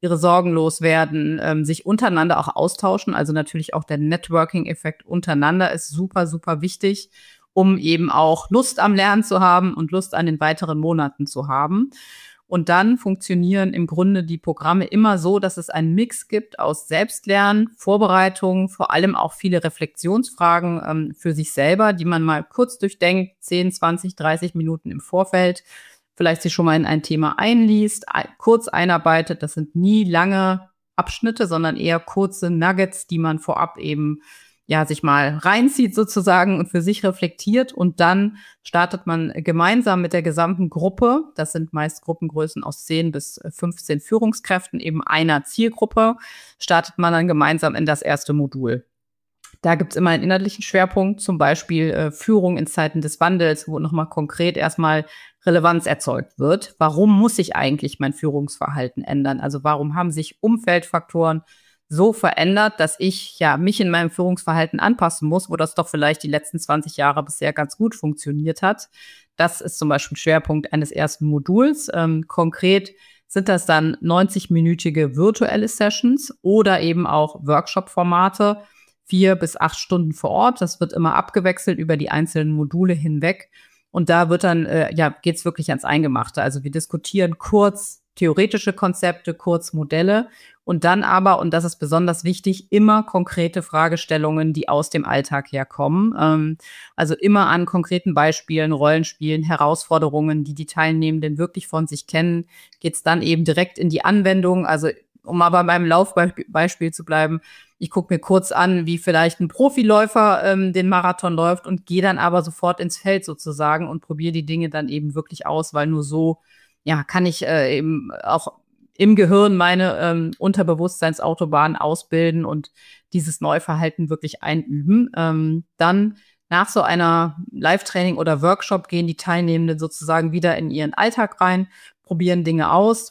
ihre Sorgen loswerden, ähm, sich untereinander auch austauschen. Also natürlich auch der Networking-Effekt untereinander ist super, super wichtig, um eben auch Lust am Lernen zu haben und Lust an den weiteren Monaten zu haben. Und dann funktionieren im Grunde die Programme immer so, dass es einen Mix gibt aus Selbstlernen, Vorbereitung, vor allem auch viele Reflexionsfragen ähm, für sich selber, die man mal kurz durchdenkt, zehn, zwanzig, dreißig Minuten im Vorfeld, vielleicht sich schon mal in ein Thema einliest, ein, kurz einarbeitet. Das sind nie lange Abschnitte, sondern eher kurze Nuggets, die man vorab eben ja, sich mal reinzieht sozusagen und für sich reflektiert, und dann startet man gemeinsam mit der gesamten Gruppe, das sind meist Gruppengrößen aus zehn bis fünfzehn Führungskräften, eben einer Zielgruppe, startet man dann gemeinsam in das erste Modul. Da gibt's immer einen inhaltlichen Schwerpunkt, zum Beispiel äh, Führung in Zeiten des Wandels, wo nochmal konkret erstmal Relevanz erzeugt wird. Warum muss sich eigentlich mein Führungsverhalten ändern? Also warum haben sich Umfeldfaktoren so verändert, dass ich ja mich in meinem Führungsverhalten anpassen muss, wo das doch vielleicht die letzten zwanzig Jahre bisher ganz gut funktioniert hat. Das ist zum Beispiel Schwerpunkt eines ersten Moduls. Ähm, konkret sind das dann neunzig-minütige virtuelle Sessions oder eben auch Workshop-Formate, vier bis acht Stunden vor Ort. Das wird immer abgewechselt über die einzelnen Module hinweg. Und da wird dann, äh, ja, geht's wirklich ans Eingemachte. Also wir diskutieren kurz theoretische Konzepte, kurz Modelle und dann aber, und das ist besonders wichtig, immer konkrete Fragestellungen, die aus dem Alltag herkommen. Ähm, also immer an konkreten Beispielen, Rollenspielen, Herausforderungen, die die Teilnehmenden wirklich von sich kennen, geht's dann eben direkt in die Anwendung. Also um mal bei meinem Laufbeispiel zu bleiben, ich gucke mir kurz an, wie vielleicht ein Profiläufer ähm, den Marathon läuft und gehe dann aber sofort ins Feld sozusagen und probiere die Dinge dann eben wirklich aus, weil nur so ja, kann ich äh, eben auch im Gehirn meine ähm, Unterbewusstseinsautobahn ausbilden und dieses Neuverhalten wirklich einüben. Ähm, dann nach so einer Live-Training oder Workshop gehen die Teilnehmenden sozusagen wieder in ihren Alltag rein, probieren Dinge aus,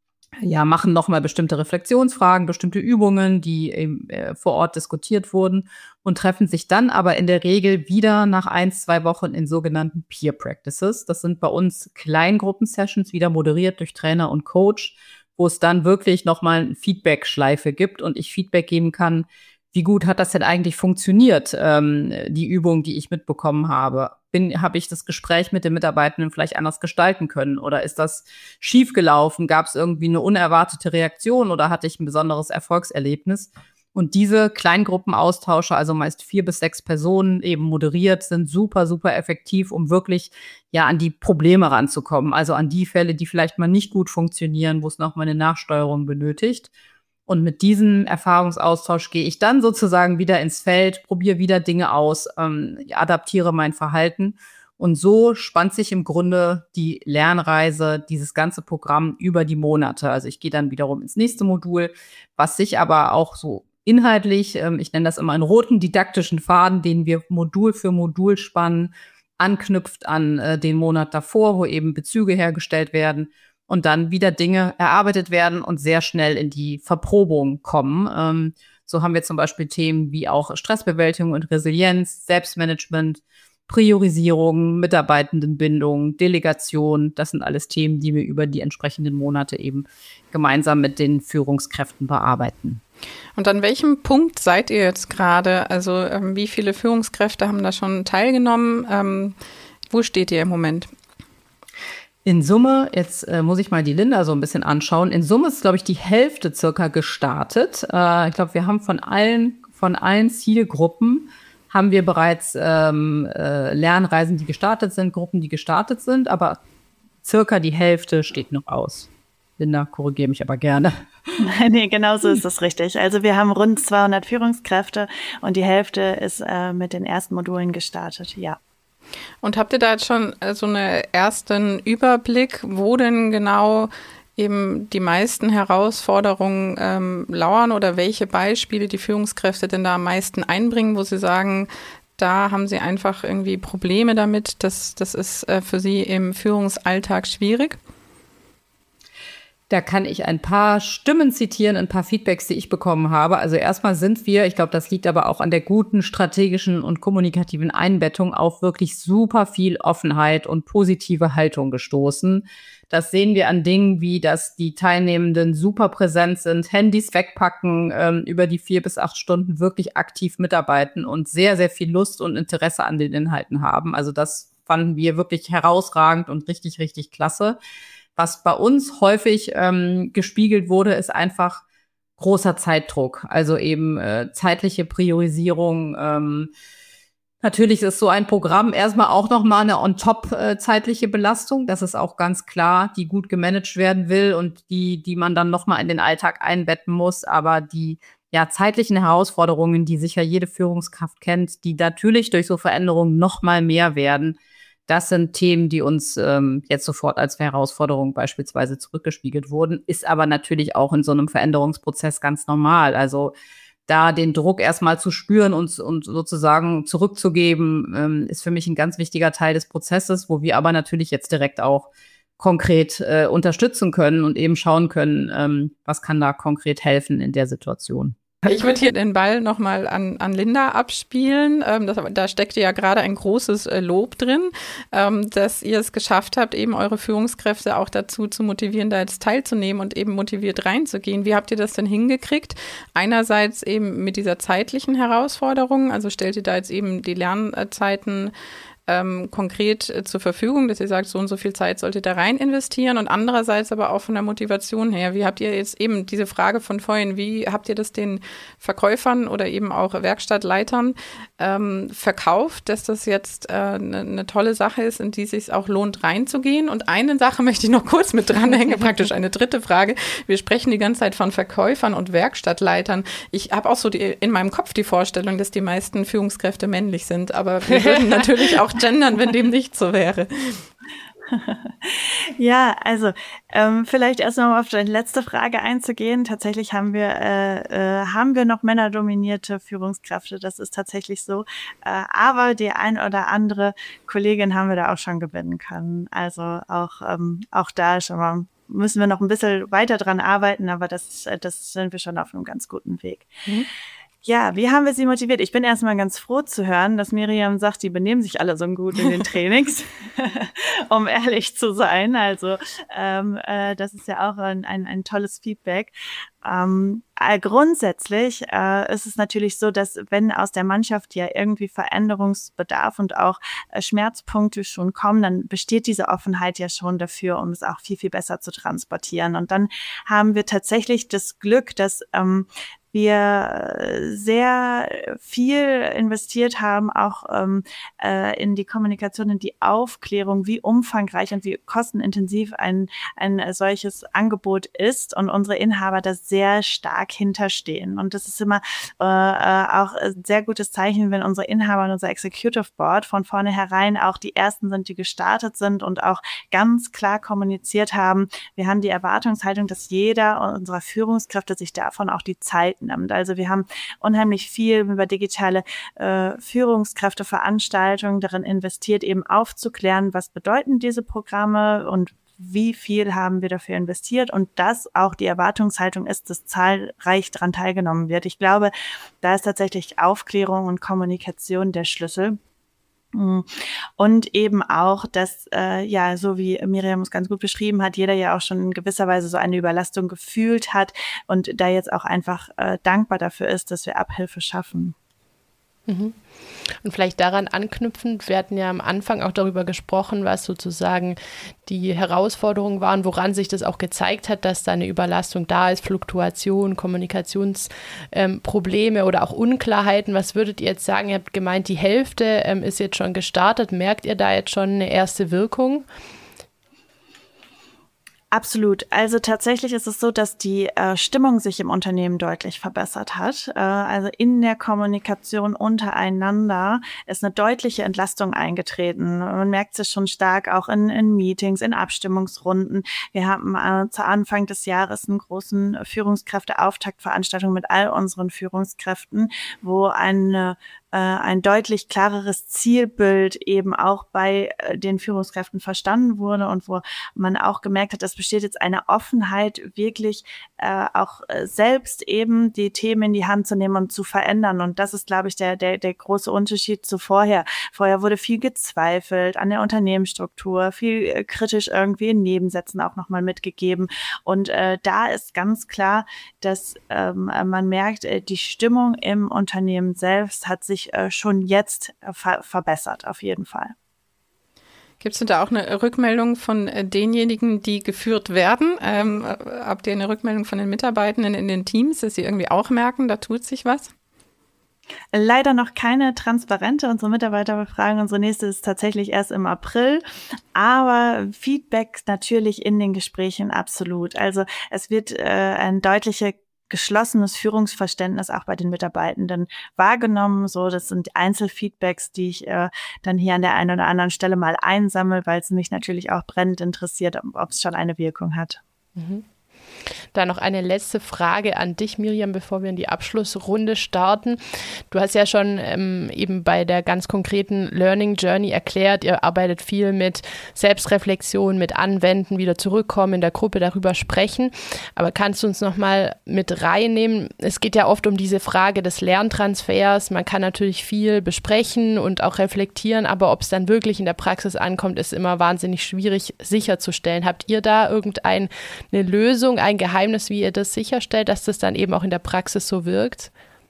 ja, machen nochmal bestimmte Reflexionsfragen, bestimmte Übungen, die eben, äh, vor Ort diskutiert wurden und treffen sich dann aber in der Regel wieder nach ein, zwei Wochen in sogenannten Peer Practices. Das sind bei uns Kleingruppen-Sessions, wieder moderiert durch Trainer und Coach, wo es dann wirklich nochmal eine Feedback-Schleife gibt und ich Feedback geben kann, wie gut hat das denn eigentlich funktioniert, ähm, die Übung, die ich mitbekommen habe? Bin, habe ich das Gespräch mit den Mitarbeitenden vielleicht anders gestalten können? Oder ist das schiefgelaufen? Gab es irgendwie eine unerwartete Reaktion oder hatte ich ein besonderes Erfolgserlebnis? Und diese Kleingruppenaustausche, also meist vier bis sechs Personen eben moderiert, sind super, super effektiv, um wirklich ja an die Probleme ranzukommen. Also an die Fälle, die vielleicht mal nicht gut funktionieren, wo es noch mal eine Nachsteuerung benötigt. Und mit diesem Erfahrungsaustausch gehe ich dann sozusagen wieder ins Feld, probiere wieder Dinge aus, ähm, adaptiere mein Verhalten. Und so spannt sich im Grunde die Lernreise, dieses ganze Programm über die Monate. Also ich gehe dann wiederum ins nächste Modul, was sich aber auch so inhaltlich, ähm, ich nenne das immer einen roten didaktischen Faden, den wir Modul für Modul spannen, anknüpft an äh, den Monat davor, wo eben Bezüge hergestellt werden. Und dann wieder Dinge erarbeitet werden und sehr schnell in die Verprobung kommen. Ähm, so haben wir zum Beispiel Themen wie auch Stressbewältigung und Resilienz, Selbstmanagement, Priorisierung, Mitarbeitendenbindung, Delegation. Das sind alles Themen, die wir über die entsprechenden Monate eben gemeinsam mit den Führungskräften bearbeiten. Und an welchem Punkt seid ihr jetzt gerade? Also ähm, wie viele Führungskräfte haben da schon teilgenommen? Ähm, wo steht ihr im Moment? In Summe, jetzt äh, muss ich mal die Linda so ein bisschen anschauen, in Summe ist, glaube ich, die Hälfte circa gestartet. Äh, ich glaube, wir haben von allen, von allen Zielgruppen haben wir bereits ähm, äh, Lernreisen, die gestartet sind, Gruppen, die gestartet sind, aber circa die Hälfte steht noch aus. Linda, korrigiere mich aber gerne. Nee, genau so ist es richtig. Also wir haben rund zweihundert Führungskräfte und die Hälfte ist äh, mit den ersten Modulen gestartet, ja. Und habt ihr da jetzt schon so einen ersten Überblick, wo denn genau eben die meisten Herausforderungen ähm, lauern oder welche Beispiele die Führungskräfte denn da am meisten einbringen, wo sie sagen, da haben sie einfach irgendwie Probleme damit, das, das ist äh, für sie im Führungsalltag schwierig? Da kann ich ein paar Stimmen zitieren, ein paar Feedbacks, die ich bekommen habe. Also erstmal sind wir, ich glaube, das liegt aber auch an der guten strategischen und kommunikativen Einbettung, auf wirklich super viel Offenheit und positive Haltung gestoßen. Das sehen wir an Dingen wie, dass die Teilnehmenden super präsent sind, Handys wegpacken, ähm, über die vier bis acht Stunden wirklich aktiv mitarbeiten und sehr, sehr viel Lust und Interesse an den Inhalten haben. Also das fanden wir wirklich herausragend und richtig, richtig klasse. Was bei uns häufig ähm, gespiegelt wurde, ist einfach großer Zeitdruck. Also eben äh, zeitliche Priorisierung. Ähm, natürlich ist so ein Programm erstmal auch nochmal eine on-top äh, zeitliche Belastung. Das ist auch ganz klar, die gut gemanagt werden will und die, die man dann nochmal in den Alltag einbetten muss. Aber die ja zeitlichen Herausforderungen, die sicher jede Führungskraft kennt, die natürlich durch so Veränderungen nochmal mehr werden, das sind Themen, die uns ähm, jetzt sofort als Herausforderung beispielsweise zurückgespiegelt wurden, ist aber natürlich auch in so einem Veränderungsprozess ganz normal. Also da den Druck erstmal zu spüren und, und sozusagen zurückzugeben, ähm, ist für mich ein ganz wichtiger Teil des Prozesses, wo wir aber natürlich jetzt direkt auch konkret äh, unterstützen können und eben schauen können, ähm, was kann da konkret helfen in der Situation. Ich würde hier den Ball nochmal an, an Linda abspielen. Ähm, das, da steckte ja gerade ein großes äh, Lob drin, ähm, dass ihr es geschafft habt, eben eure Führungskräfte auch dazu zu motivieren, da jetzt teilzunehmen und eben motiviert reinzugehen. Wie habt ihr das denn hingekriegt? Einerseits eben mit dieser zeitlichen Herausforderung, also stellt ihr da jetzt eben die Lernzeiten Ähm, konkret äh, zur Verfügung, dass ihr sagt, so und so viel Zeit solltet ihr da rein investieren und andererseits aber auch von der Motivation her. Wie habt ihr jetzt eben diese Frage von vorhin, wie habt ihr das den Verkäufern oder eben auch Werkstattleitern ähm, verkauft, dass das jetzt eine äh, ne tolle Sache ist, in die es sich auch lohnt, reinzugehen? Und eine Sache möchte ich noch kurz mit dranhängen, praktisch eine dritte Frage. Wir sprechen die ganze Zeit von Verkäufern und Werkstattleitern. Ich habe auch so die, in meinem Kopf die Vorstellung, dass die meisten Führungskräfte männlich sind, aber wir würden natürlich auch gendern, wenn dem nicht so wäre. Ja, also ähm, vielleicht erst noch mal auf deine letzte Frage einzugehen. Tatsächlich haben wir äh, äh, haben wir noch männerdominierte Führungskräfte. Das ist tatsächlich so. Äh, aber die ein oder andere Kollegin haben wir da auch schon gewinnen können. Also auch ähm, auch da schon mal müssen wir noch ein bisschen weiter dran arbeiten, aber das das sind wir schon auf einem ganz guten Weg. Mhm. Ja, wie haben wir sie motiviert? Ich bin erstmal ganz froh zu hören, dass Miriam sagt, die benehmen sich alle so gut in den Trainings, um ehrlich zu sein. Also ähm, äh, das ist ja auch ein, ein, ein tolles Feedback. Ähm, äh, grundsätzlich äh, ist es natürlich so, dass wenn aus der Mannschaft ja irgendwie Veränderungsbedarf und auch äh, Schmerzpunkte schon kommen, dann besteht diese Offenheit ja schon dafür, um es auch viel, viel besser zu transportieren. Und dann haben wir tatsächlich das Glück, dass ähm, wir sehr viel investiert haben, auch ähm, äh, in die Kommunikation, in die Aufklärung, wie umfangreich und wie kostenintensiv ein, ein solches Angebot ist und unsere Inhaber da sehr stark hinterstehen. Und das ist immer äh, auch ein sehr gutes Zeichen, wenn unsere Inhaber und unser Executive Board von vornherein auch die ersten sind, die gestartet sind und auch ganz klar kommuniziert haben. Wir haben die Erwartungshaltung, dass jeder unserer Führungskräfte sich davon auch die Zeit nimmt. Also wir haben unheimlich viel über digitale äh, Führungskräfteveranstaltungen darin investiert, eben aufzuklären, was bedeuten diese Programme und wie viel haben wir dafür investiert und dass auch die Erwartungshaltung ist, dass zahlreich daran teilgenommen wird. Ich glaube, da ist tatsächlich Aufklärung und Kommunikation der Schlüssel. Und eben auch, dass, äh, ja, so wie Miriam es ganz gut beschrieben hat, jeder ja auch schon in gewisser Weise so eine Überlastung gefühlt hat und da jetzt auch einfach äh, dankbar dafür ist, dass wir Abhilfe schaffen. Mhm. Und vielleicht daran anknüpfend, wir hatten ja am Anfang auch darüber gesprochen, was sozusagen die Herausforderungen waren, woran sich das auch gezeigt hat, dass da eine Überlastung da ist, Fluktuation, Kommunikationsprobleme ähm, oder auch Unklarheiten. Was würdet ihr jetzt sagen? Ihr habt gemeint, die Hälfte ähm, ist jetzt schon gestartet. Merkt ihr da jetzt schon eine erste Wirkung? Absolut. Also tatsächlich ist es so, dass die äh, Stimmung sich im Unternehmen deutlich verbessert hat. Äh, also in der Kommunikation untereinander ist eine deutliche Entlastung eingetreten. Man merkt es schon stark auch in, in Meetings, in Abstimmungsrunden. Wir haben äh, zu Anfang des Jahres einen großen Führungskräfteauftaktveranstaltung mit all unseren Führungskräften, wo eine äh, ein deutlich klareres Zielbild eben auch bei äh, den Führungskräften verstanden wurde und wo man auch gemerkt hat, es besteht jetzt eine Offenheit, wirklich äh, auch äh, selbst eben die Themen in die Hand zu nehmen und zu verändern. Und das ist, glaube ich, der, der, der große Unterschied zu vorher. Vorher wurde viel gezweifelt an der Unternehmensstruktur, viel äh, kritisch irgendwie in Nebensätzen auch nochmal mitgegeben. Und äh, da ist ganz klar, dass ähm, man merkt, äh, die Stimmung im Unternehmen selbst hat sich äh, schon jetzt äh, ver- verbessert, auf jeden Fall. Gibt es denn da auch eine Rückmeldung von äh, denjenigen, die geführt werden? Ähm, habt ihr eine Rückmeldung von den Mitarbeitenden in den Teams, dass sie irgendwie auch merken, da tut sich was? Leider noch keine transparente. Unsere Mitarbeiterbefragung, unsere nächste ist tatsächlich erst im April. Aber Feedback natürlich in den Gesprächen absolut. Also es wird äh, ein deutliches geschlossenes Führungsverständnis auch bei den Mitarbeitenden wahrgenommen. So, das sind Einzelfeedbacks, die ich äh, dann hier an der einen oder anderen Stelle mal einsammle, weil es mich natürlich auch brennend interessiert, ob es schon eine Wirkung hat. Mhm. Da noch eine letzte Frage an dich, Miriam, bevor wir in die Abschlussrunde starten. Du hast ja schon ähm, eben bei der ganz konkreten Learning Journey erklärt, ihr arbeitet viel mit Selbstreflexion, mit Anwenden, wieder zurückkommen, in der Gruppe darüber sprechen. Aber kannst du uns noch mal mit reinnehmen? Es geht ja oft um diese Frage des Lerntransfers. Man kann natürlich viel besprechen und auch reflektieren, aber ob es dann wirklich in der Praxis ankommt, ist immer wahnsinnig schwierig sicherzustellen. Habt ihr da irgendeine Lösung, ein Geheimnis, wie ihr das sicherstellt, dass das dann eben auch in der Praxis so wirkt?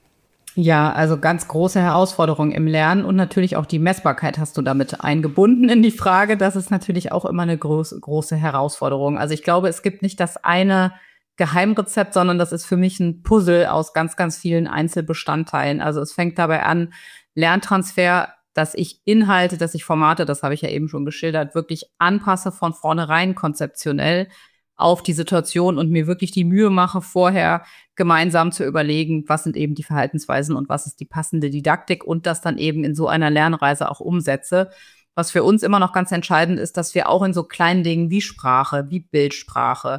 Ja, also ganz große Herausforderung im Lernen und natürlich auch die Messbarkeit hast du damit eingebunden in die Frage. Das ist natürlich auch immer eine groß, große Herausforderung. Also ich glaube, es gibt nicht das eine Geheimrezept, sondern das ist für mich ein Puzzle aus ganz, ganz vielen Einzelbestandteilen. Also es fängt dabei an, Lerntransfer, dass ich Inhalte, dass ich Formate, das habe ich ja eben schon geschildert, wirklich anpasse von vornherein konzeptionell auf die Situation und mir wirklich die Mühe mache, vorher gemeinsam zu überlegen, was sind eben die Verhaltensweisen und was ist die passende Didaktik und das dann eben in so einer Lernreise auch umsetze. Was für uns immer noch ganz entscheidend ist, dass wir auch in so kleinen Dingen wie Sprache, wie Bildsprache,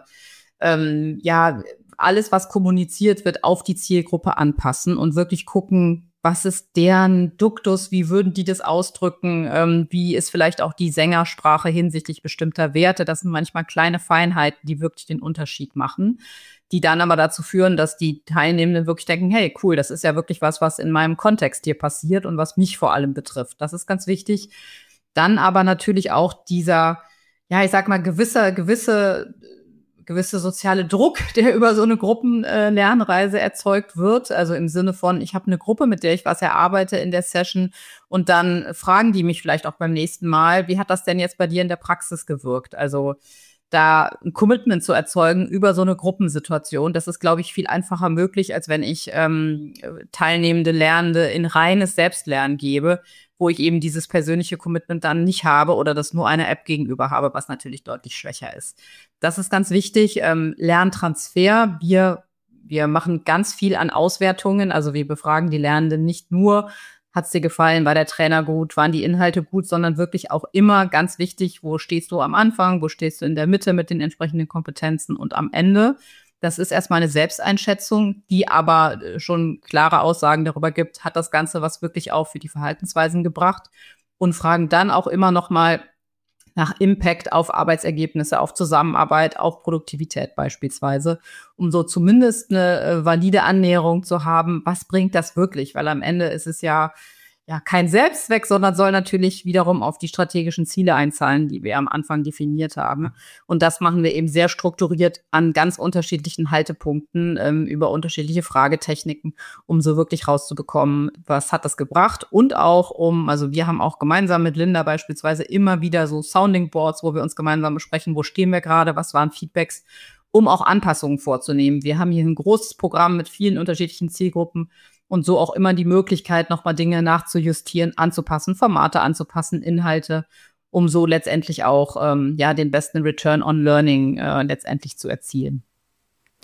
ähm, ja, alles, was kommuniziert wird, auf die Zielgruppe anpassen und wirklich gucken, was ist deren Duktus, wie würden die das ausdrücken, ähm, wie ist vielleicht auch die Sängersprache hinsichtlich bestimmter Werte. Das sind manchmal kleine Feinheiten, die wirklich den Unterschied machen, die dann aber dazu führen, dass die Teilnehmenden wirklich denken, hey, cool, das ist ja wirklich was, was in meinem Kontext hier passiert und was mich vor allem betrifft. Das ist ganz wichtig. Dann aber natürlich auch dieser, ja, ich sag mal, gewisse, gewisse gewisse soziale Druck, der über so eine Gruppenlernreise äh, erzeugt wird. Also im Sinne von, ich habe eine Gruppe, mit der ich was erarbeite in der Session und dann fragen die mich vielleicht auch beim nächsten Mal, wie hat das denn jetzt bei dir in der Praxis gewirkt? Also da ein Commitment zu erzeugen über so eine Gruppensituation, das ist, glaube ich, viel einfacher möglich, als wenn ich ähm, teilnehmende Lernende in reines Selbstlernen gebe, wo ich eben dieses persönliche Commitment dann nicht habe oder das nur einer App gegenüber habe, was natürlich deutlich schwächer ist. Das ist ganz wichtig. Ähm, Lerntransfer. Wir, wir machen ganz viel an Auswertungen. Also wir befragen die Lernenden nicht nur, hat es dir gefallen, war der Trainer gut, waren die Inhalte gut, sondern wirklich auch immer ganz wichtig, wo stehst du am Anfang, wo stehst du in der Mitte mit den entsprechenden Kompetenzen und am Ende. Das ist erstmal eine Selbsteinschätzung, die aber schon klare Aussagen darüber gibt, hat das Ganze was wirklich auch für die Verhaltensweisen gebracht und fragen dann auch immer noch mal nach Impact auf Arbeitsergebnisse, auf Zusammenarbeit, auf Produktivität beispielsweise, um so zumindest eine äh, valide Annäherung zu haben, was bringt das wirklich? Weil am Ende ist es ja ja kein Selbstzweck, sondern soll natürlich wiederum auf die strategischen Ziele einzahlen, die wir am Anfang definiert haben. Und das machen wir eben sehr strukturiert an ganz unterschiedlichen Haltepunkten ähm, über unterschiedliche Fragetechniken, um so wirklich rauszubekommen, was hat das gebracht und auch um, also wir haben auch gemeinsam mit Linda beispielsweise immer wieder so Sounding Boards, wo wir uns gemeinsam besprechen, wo stehen wir gerade, was waren Feedbacks, um auch Anpassungen vorzunehmen. Wir haben hier ein großes Programm mit vielen unterschiedlichen Zielgruppen, und so auch immer die Möglichkeit, nochmal Dinge nachzujustieren, anzupassen, Formate anzupassen, Inhalte, um so letztendlich auch ähm, ja den besten Return on Learning äh, letztendlich zu erzielen.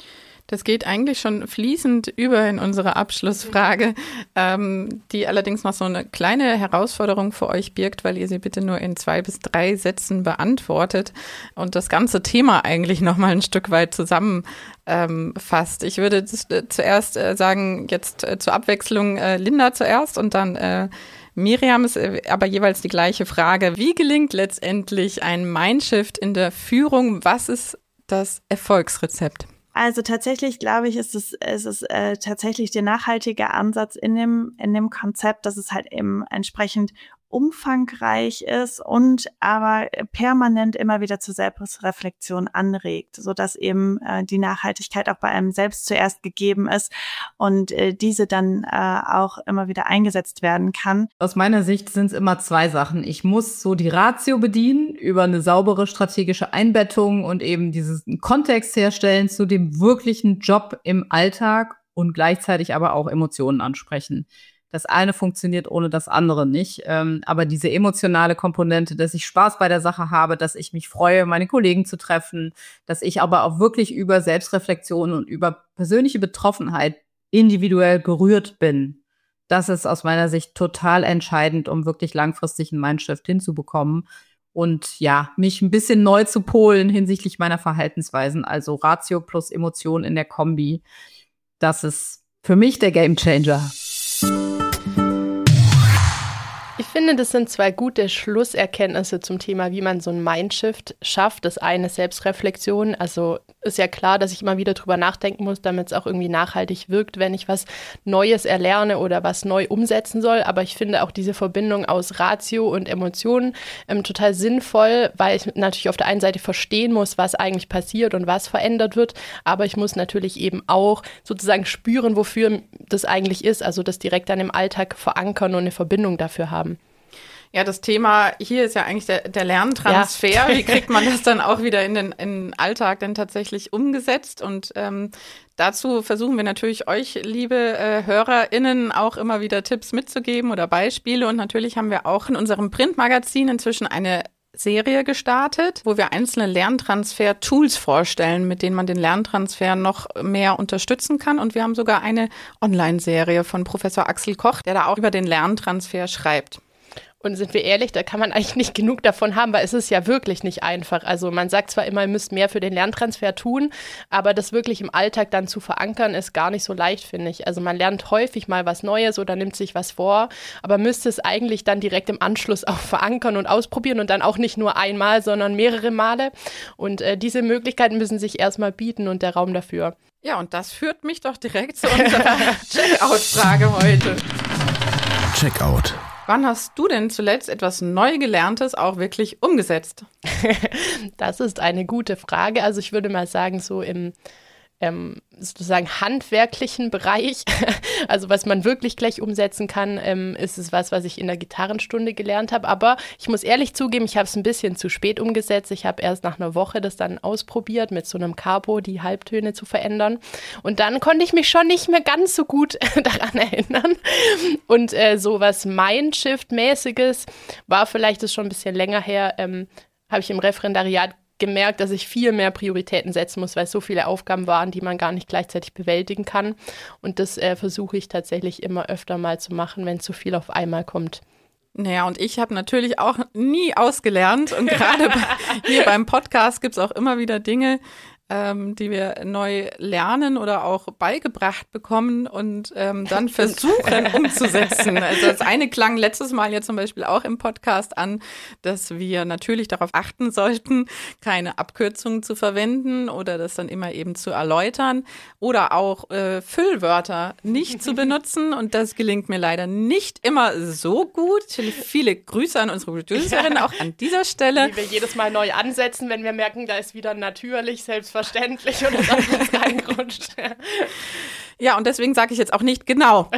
Das geht eigentlich schon fließend über in unsere Abschlussfrage, ähm, die allerdings noch so eine kleine Herausforderung für euch birgt, weil ihr sie bitte nur in zwei bis drei Sätzen beantwortet und das ganze Thema eigentlich noch mal ein Stück weit zusammenfasst. Ähm, ich würde zuerst äh, sagen, jetzt äh, zur Abwechslung äh, Linda zuerst und dann äh, Miriam, ist aber jeweils die gleiche Frage. Wie gelingt letztendlich ein Mindshift in der Führung? Was ist das Erfolgsrezept? Also tatsächlich, glaube ich, ist es, ist es äh, tatsächlich der nachhaltige Ansatz in dem, in dem Konzept, dass es halt eben entsprechend umfangreich ist und aber permanent immer wieder zur Selbstreflexion anregt, sodass eben äh, die Nachhaltigkeit auch bei einem selbst zuerst gegeben ist und äh, diese dann äh, auch immer wieder eingesetzt werden kann. Aus meiner Sicht sind es immer zwei Sachen. Ich muss so die Ratio bedienen über eine saubere strategische Einbettung und eben diesen Kontext herstellen zu dem wirklichen Job im Alltag und gleichzeitig aber auch Emotionen ansprechen. Das eine funktioniert ohne das andere nicht. Ähm, aber diese emotionale Komponente, dass ich Spaß bei der Sache habe, dass ich mich freue, meine Kollegen zu treffen, dass ich aber auch wirklich über Selbstreflexion und über persönliche Betroffenheit individuell berührt bin. Das ist aus meiner Sicht total entscheidend, um wirklich langfristig einen Mindshift hinzubekommen. Und ja, mich ein bisschen neu zu polen hinsichtlich meiner Verhaltensweisen. Also Ratio plus Emotion in der Kombi. Das ist für mich der Gamechanger. Ich finde, das sind zwei gute Schlusserkenntnisse zum Thema, wie man so einen Mindshift schafft. Das eine Selbstreflexion, also ist ja klar, dass ich immer wieder drüber nachdenken muss, damit es auch irgendwie nachhaltig wirkt, wenn ich was Neues erlerne oder was neu umsetzen soll. Aber ich finde auch diese Verbindung aus Ratio und Emotionen ähm, total sinnvoll, weil ich natürlich auf der einen Seite verstehen muss, was eigentlich passiert und was verändert wird. Aber ich muss natürlich eben auch sozusagen spüren, wofür das eigentlich ist. Also das direkt dann im Alltag verankern und eine Verbindung dafür haben. Ja, das Thema hier ist ja eigentlich der, der Lerntransfer. Ja. Wie kriegt man das dann auch wieder in den, in den Alltag denn tatsächlich umgesetzt? Und ähm, dazu versuchen wir natürlich euch, liebe äh, HörerInnen, auch immer wieder Tipps mitzugeben oder Beispiele. Und natürlich haben wir auch in unserem Printmagazin inzwischen eine Serie gestartet, wo wir einzelne Lerntransfer-Tools vorstellen, mit denen man den Lerntransfer noch mehr unterstützen kann. Und wir haben sogar eine Online-Serie von Professor Axel Koch, der da auch über den Lerntransfer schreibt. Und sind wir ehrlich, da kann man eigentlich nicht genug davon haben, weil es ist ja wirklich nicht einfach. Also man sagt zwar immer, ihr müsst mehr für den Lerntransfer tun, aber das wirklich im Alltag dann zu verankern, ist gar nicht so leicht, finde ich. Also man lernt häufig mal was Neues oder nimmt sich was vor, aber müsste es eigentlich dann direkt im Anschluss auch verankern und ausprobieren und dann auch nicht nur einmal, sondern mehrere Male. Und äh, diese Möglichkeiten müssen sich erstmal bieten und der Raum dafür. Ja, und das führt mich doch direkt zu unserer Checkout-Frage heute. Checkout. Wann hast du denn zuletzt etwas Neugelerntes auch wirklich umgesetzt? Das ist eine gute Frage. Also ich würde mal sagen, so im ähm, sozusagen handwerklichen Bereich, also was man wirklich gleich umsetzen kann, ähm, ist es was, was ich in der Gitarrenstunde gelernt habe. Aber ich muss ehrlich zugeben, ich habe es ein bisschen zu spät umgesetzt. Ich habe erst nach einer Woche das dann ausprobiert, mit so einem Capo die Halbtöne zu verändern. Und dann konnte ich mich schon nicht mehr ganz so gut daran erinnern. Und äh, so was Mindshift-mäßiges war vielleicht, das schon ein bisschen länger her, ähm, habe ich im Referendariat gemerkt, dass ich viel mehr Prioritäten setzen muss, weil es so viele Aufgaben waren, die man gar nicht gleichzeitig bewältigen kann. Und das äh, versuche ich tatsächlich immer öfter mal zu machen, wenn zu viel auf einmal kommt. Naja, und ich habe natürlich auch nie ausgelernt. Und gerade bei, hier beim Podcast gibt es auch immer wieder Dinge, ähm, die wir neu lernen oder auch beigebracht bekommen und ähm, dann versuchen umzusetzen. Also das eine klang letztes Mal ja zum Beispiel auch im Podcast an, dass wir natürlich darauf achten sollten, keine Abkürzungen zu verwenden oder das dann immer eben zu erläutern oder auch äh, Füllwörter nicht zu benutzen. Und das gelingt mir leider nicht immer so gut. Viele Grüße an unsere Producerin auch an dieser Stelle. Die wir jedes Mal neu ansetzen, wenn wir merken, da ist wieder natürlich, selbstverständlich oder sonst was reingerutscht. Ja, und deswegen sage ich jetzt auch nicht genau.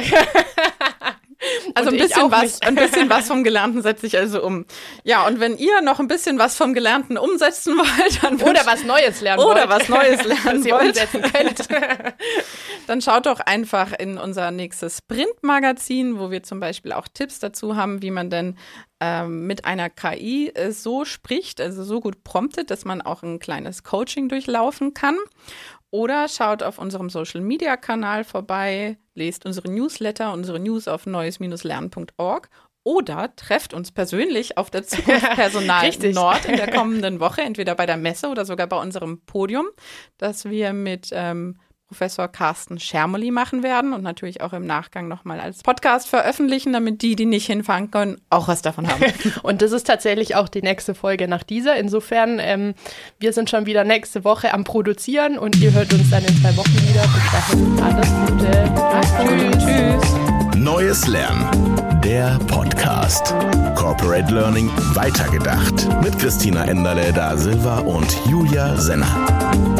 Also ein bisschen was, ein bisschen was vom Gelernten setze ich also um. Ja, und wenn ihr noch ein bisschen was vom Gelernten umsetzen wollt, dann oder was Neues lernen oder wollt, was Neues lernen ihr wollt, umsetzen könnt, dann schaut doch einfach in unser nächstes Printmagazin, wo wir zum Beispiel auch Tipps dazu haben, wie man denn ähm, mit einer K I äh, so spricht, also so gut promptet, dass man auch ein kleines Coaching durchlaufen kann. Oder schaut auf unserem Social-Media-Kanal vorbei, lest unsere Newsletter, unsere News auf neues Lernen punkt org oder trefft uns persönlich auf der Zukunft Personal Nord in der kommenden Woche, entweder bei der Messe oder sogar bei unserem Podium, das wir mit ähm, Professor Carsten Schermoli machen werden und natürlich auch im Nachgang nochmal als Podcast veröffentlichen, damit die, die nicht hinfahren können, auch was davon haben. Und das ist tatsächlich auch die nächste Folge nach dieser. Insofern, ähm, wir sind schon wieder nächste Woche am Produzieren und ihr hört uns dann in zwei Wochen wieder. Bis dahin, alles Gute. Tschüss. Tschüss. Neues Lernen, der Podcast. Corporate Learning weitergedacht mit Christina Enderle da Silva und Julia Senner.